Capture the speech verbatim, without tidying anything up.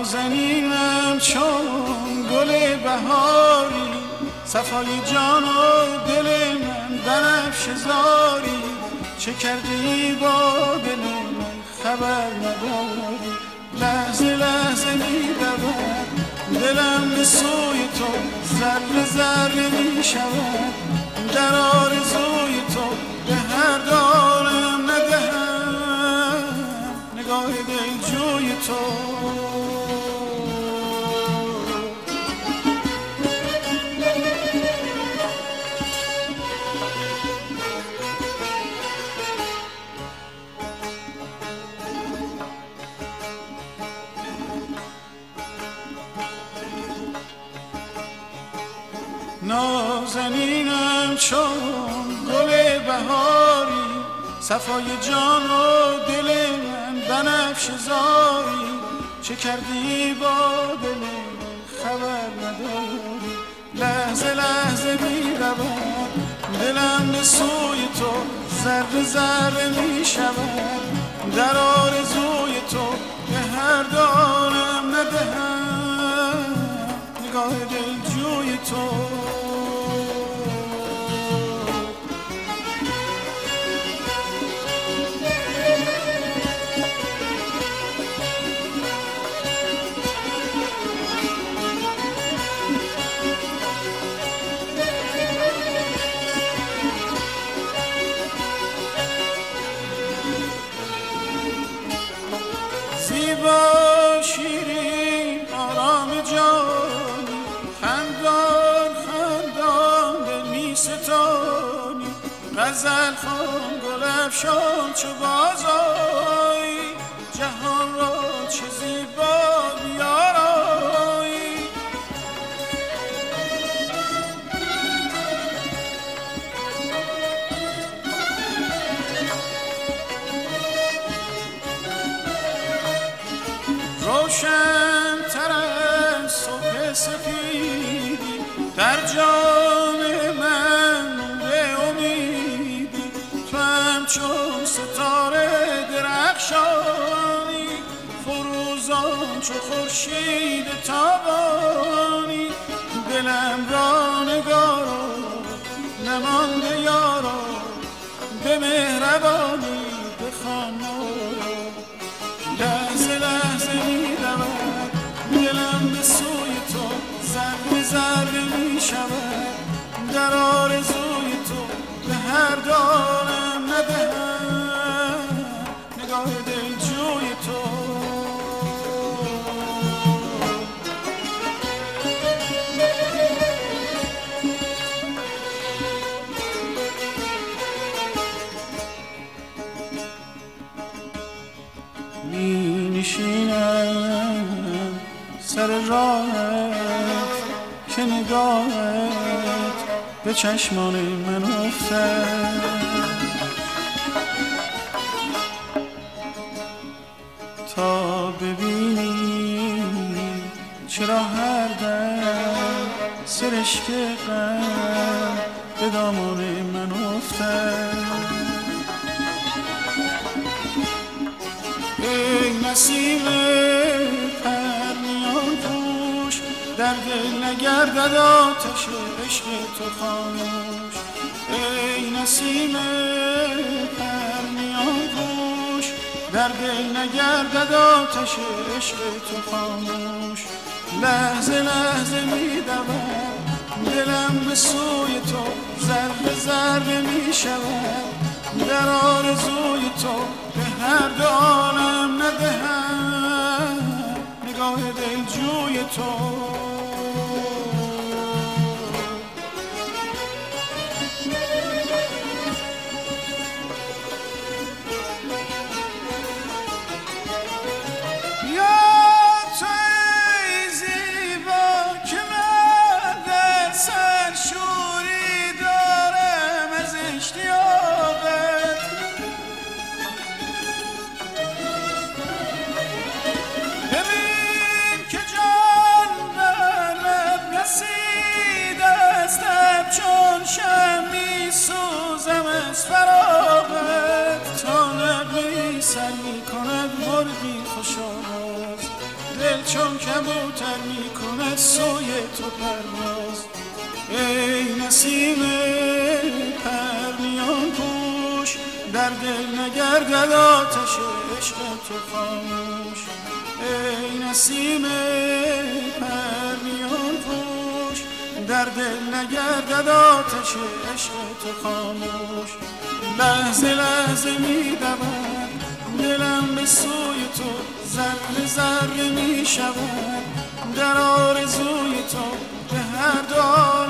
نازنینم چون گل بهاری، صفای جان و دل من بنفشه زاری، چه کردی با دل من خبر نداری. لحظه لحظه می دود دلم به سوی تو، ذره ذره می شود در آرزوی تو، به هر دارم ندهم نگاه دلجوی تو. نازنینم چون گل بهاری، صفای جان و دل من بنفشه زاری، چه کردی با دل من خبر نداری. لحظه لحظه می رود دلم به سوی تو، ذره ذره می شود در آرزوی تو، به هر دارم ندهم نگاه دلجوی تو. زیبا شیرین آرام جانی، خندان خندان دل می ستانی، غزل خوان گل افشان چو بازآیی، جهان را چه زیبا بیارایی. روشن تر از صبح سفیدی، در جان من نور امیدی، تو همچون ستاره درخشانی، فروزان چو خورشید تابانی. دلم را نگارا نمانده یارا، به مهربانی بخوان. لحظه لحظه می رود دلم به سوی تو، ذره ذره می شود در آرزوی تو، به هر دارم ندهم نگاه دلجوی تو. می نشینم سر راهت که نگاهت به چشمان من افتد، تا ببینی چرا هر دم سرشک غم به دامان من افتد. ای نسیم پرنیان پوش، در دل نگردد آتش عشق تو خاموش. ای نسیم پرنیان پوش، در دل نگردد آتش عشق تو خاموش. لحظه لحظه می دود دلم به سوی تو، ذره ذره می شود در آرزوی تو، به هر دو عالم ندهم نگاه دلجوی تو. ببین که جان چون کبوتر میکند سوی تو پرواز. ای نسیم پرنیان پوش، در دل نگردد آتش عشق تو خاموش. ای نسیم پرنیان پوش، در دل نگردد آتش عشق تو خاموش. لحظه لحظه میدود دلم به سوی تو، ذره ذره میشود در آرزوی تو، به هر دعا